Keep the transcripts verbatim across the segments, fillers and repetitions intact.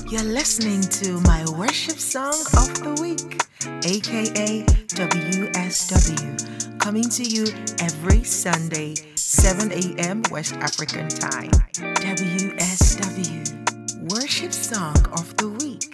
You're listening to my worship song of the week, aka W S W, coming to you every Sunday, seven a.m. West African time. W S W, worship song of the week.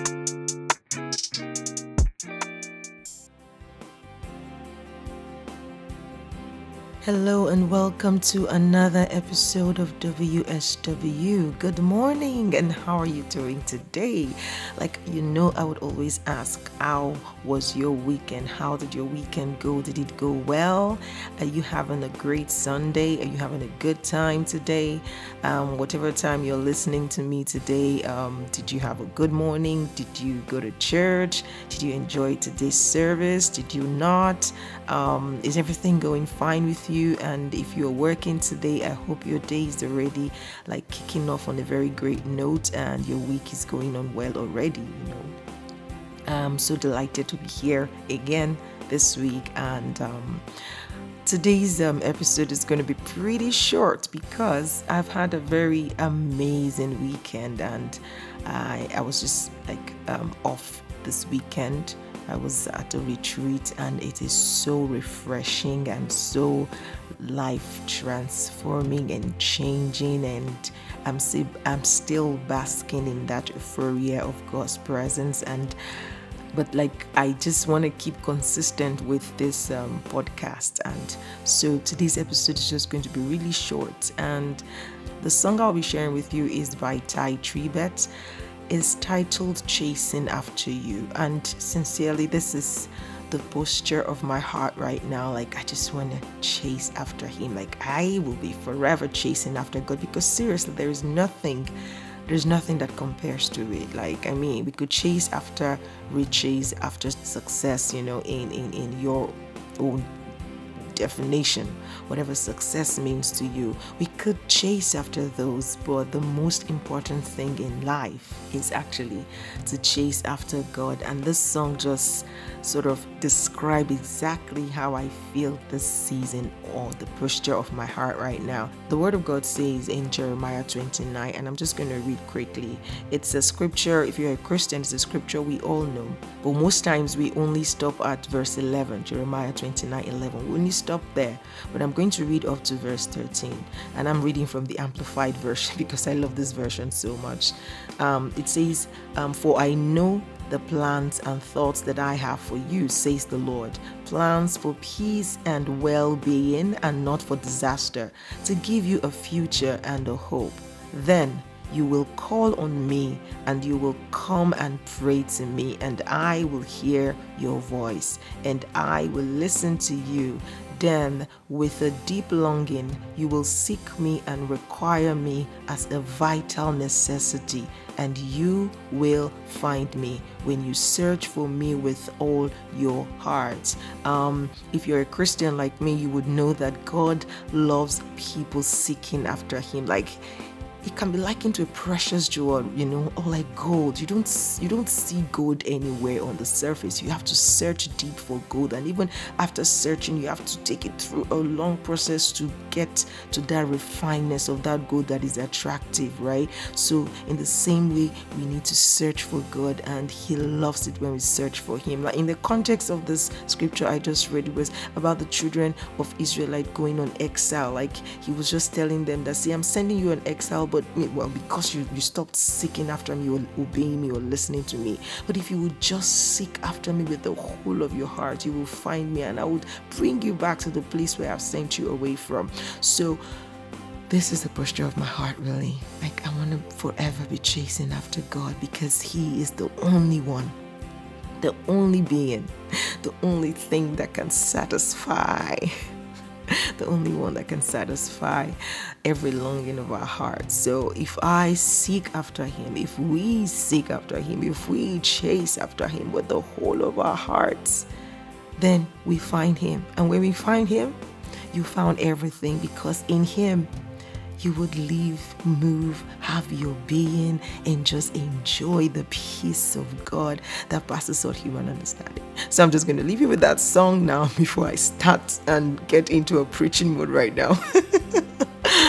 Hello and welcome to another episode of W S W. Good morning, and how are you doing today? Like, you know, I would always ask, how was your weekend? How did your weekend go? Did it go well? Are you having a great Sunday? Are you having a good time today? Um, whatever time you're listening to me today, um, did you have a good morning? Did you go to church? Did you enjoy today's service? Did you not? Um, is everything going fine with you? And if you're working today, I hope your day is already like kicking off on a very great note and your week is going on well already, you know. I'm so delighted to be here again this week, and um, today's um, episode is going to be pretty short because I've had a very amazing weekend, and I, I was just like um, off this weekend. I was at a retreat, and it is so refreshing and so life transforming and changing, and I'm still I'm still basking in that euphoria of God's presence. And but like I just want to keep consistent with this um, podcast, and so today's episode is just going to be really short. And the song I'll be sharing with you is by Ty Tribet. Is titled Chasing After You, and sincerely, this is the posture of my heart right now. Like, I just want to chase after him. Like, I will be forever chasing after God, because seriously, there is nothing there's nothing that compares to it. Like, I mean, we could chase after riches, after success, you know, in in, in your own definition, whatever success means to you. We could chase after those, but the most important thing in life is actually to chase after God. And this song just sort of describes exactly how I feel this season, or the posture of my heart right now. The word of God says in Jeremiah twenty-nine, and I'm just going to read quickly. It's a scripture, if you're a Christian, it's a scripture we all know, but most times we only stop at verse eleven. Jeremiah twenty-nine eleven, we only stop there, but I'm going to read up to verse thirteen, and I'm reading from the Amplified version because I love this version so much. Um, it says, um, for I know the plans and thoughts that I have for you, says the Lord, plans for peace and well-being, and not for disaster, to give you a future and a hope. Then you will call on me, and you will come and pray to me, and I will hear your voice, and I will listen to you. Then, with a deep longing, you will seek me and require me as a vital necessity, and you will find me when you search for me with all your heart. Um, if you're a Christian like me, you would know that God loves people seeking after him. Like, it can be likened to a precious jewel, you know, or like gold. You don't you don't see gold anywhere on the surface. You have to search deep for gold, and even after searching, you have to take it through a long process to get to that refineness of that gold that is attractive, right? So in the same way, we need to search for God, and he loves it when we search for him. Like, in the context of this scripture I just read, it was about the children of Israelite going on exile. Like, he was just telling them that, see, I'm sending you on exile, but well, because you, you stopped seeking after me, or obeying me, or listening to me. But if you would just seek after me with the whole of your heart, you will find me, and I would bring you back to the place where I've sent you away from. So this is the posture of my heart, really. Like, I want to forever be chasing after God, because he is the only one, the only being, the only thing that can satisfy the only one that can satisfy every longing of our hearts. So if I seek after him, if we seek after him, if we chase after him with the whole of our hearts, then we find him. And when we find him, you found everything, because in him you would live, move, have your being, and just enjoy the peace of God that passes all human understanding. So I'm just going to leave you with that song now before I start and get into a preaching mode right now.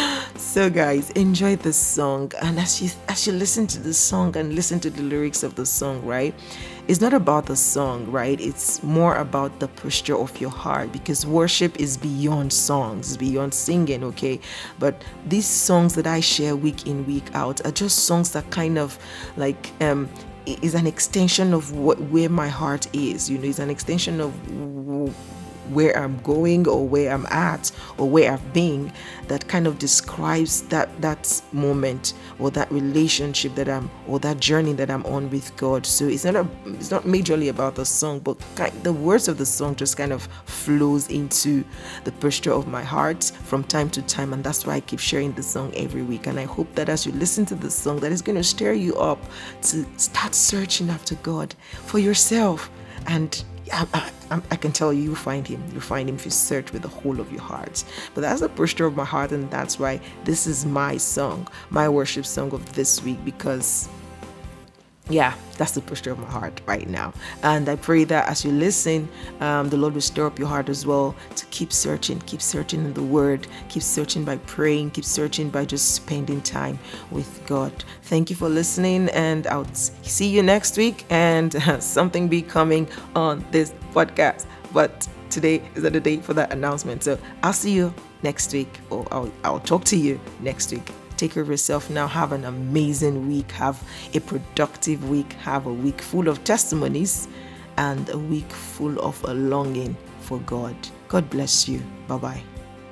So guys, enjoy this song, and as you as you listen to the song and listen to the lyrics of the song, right? It's not about the song, right? It's more about the posture of your heart, because worship is beyond songs, it's beyond singing, okay? But these songs that I share week in, week out are just songs that kind of like um is an extension of what where my heart is, you know, it's an extension of w- where I'm going or where I'm at or where I've been, that kind of describes that that moment or that relationship that I'm or that journey that I'm on with God. So it's not a it's not majorly about the song, but kind, the words of the song just kind of flows into the posture of my heart from time to time, and that's why I keep sharing the song every week. And I hope that as you listen to the song, that is going to stir you up to start searching after God for yourself. And I, I, I can tell you, you find him. You find him if you search with the whole of your heart. But that's the posture of my heart, and that's why this is my song, my worship song of this week, because yeah, that's the posture of my heart right now. And I pray that as you listen, um, the Lord will stir up your heart as well to keep searching, keep searching in the Word, keep searching by praying, keep searching by just spending time with God. Thank you for listening, and I'll see you next week. And uh, something be coming on this podcast. But today is not the day for that announcement. So I'll see you next week, or I'll, I'll talk to you next week. Take care of yourself now. Have an amazing week. Have a productive week. Have a week full of testimonies and a week full of a longing for God. God bless you. Bye-bye.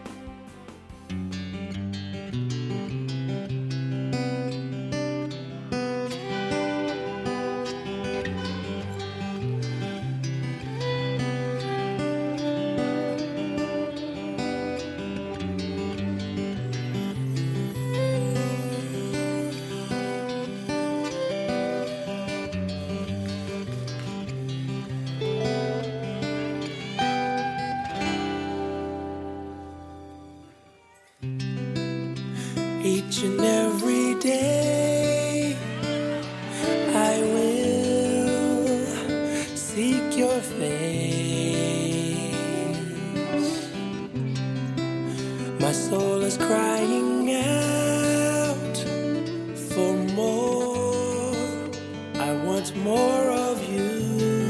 Each and every day I will seek your face. My soul is crying out for more. I want more of you.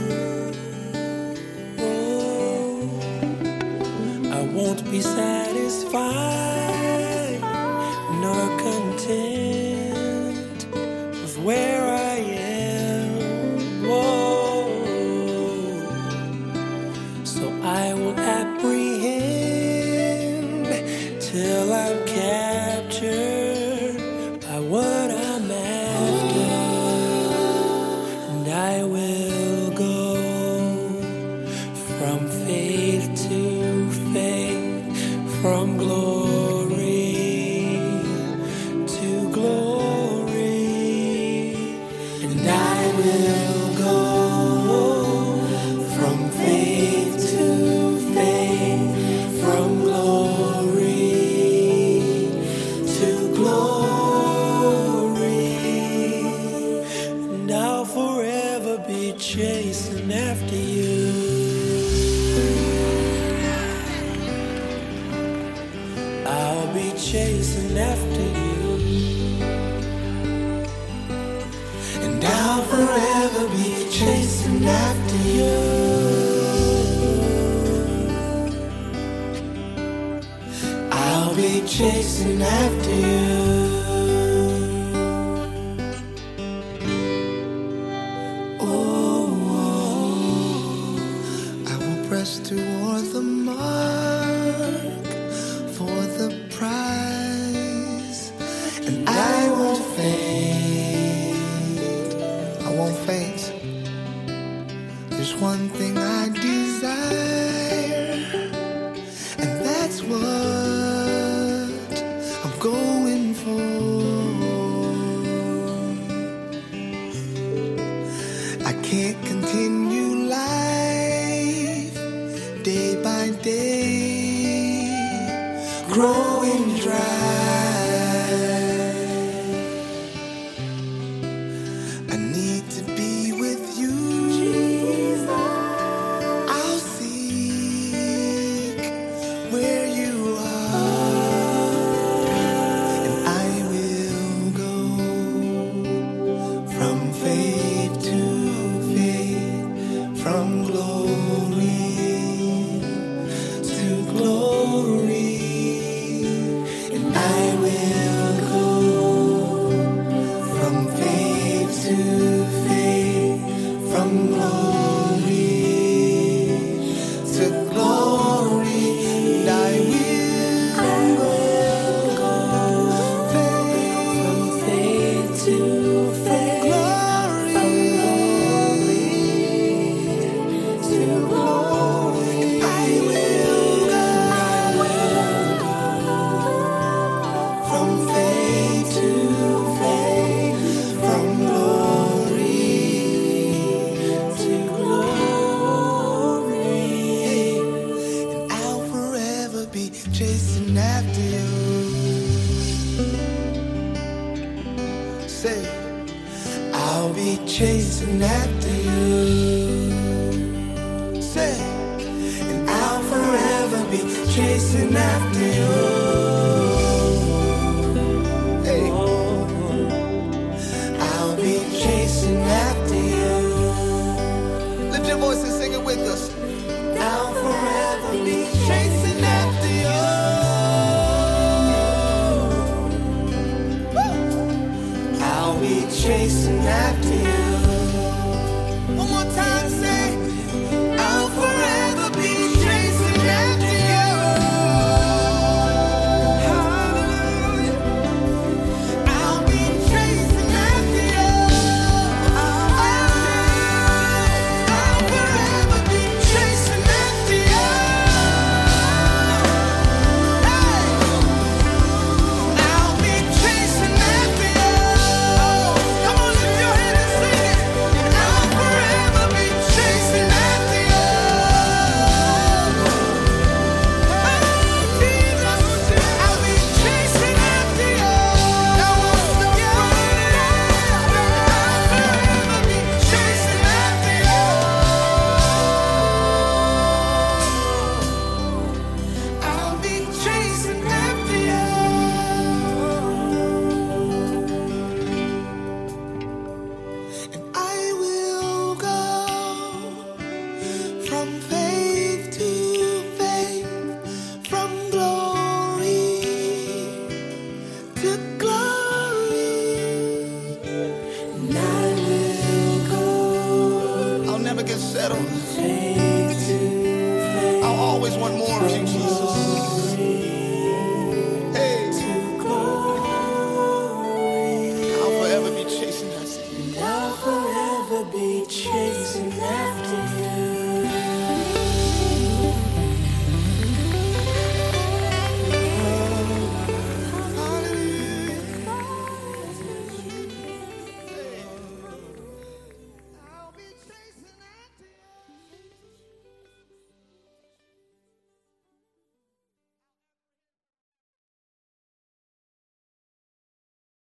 Oh, I won't be satisfied nor content with where I am. Whoa. So I will apprehend till I'm captured by what I'm after, and I will go from faith to faith, from glory to glory, and I will go from faith to faith, from glory to glory, and I'll forever be chasing after you. I'll be chasing after you, and I'll forever be chasing after you. I'll be chasing after you. Oh, I will press toward the mark for the prize, and I won't faint. I won't faint. There's one thing I desire, and that's what I'm going for. I can't continue life day by day, growing dry. I need to be with you, Jesus. I'll seek where you are, to faith, from glory to glory. And I'll forever be chasing after you. Say, I'll be chasing after you. Say, and I'll forever be chasing after you. Hey, I'll be chasing after you. Lift your voice and sing it with us. I'll forever be chasing after you. I'll be chasing after you. One more time, say, I'll forever be chasing after you. Hallelujah. I'll be chasing after you. I'll, I'll forever be chasing after you. Hey, I'll be chasing after you. Come on, lift your hand and sing it. I'll forever be chasing after you. Oh, Jesus, I'll be chasing after you. I'll forever be chasing after you. I'll be chasing after you. And I will go from faith to faith, from glory to glory.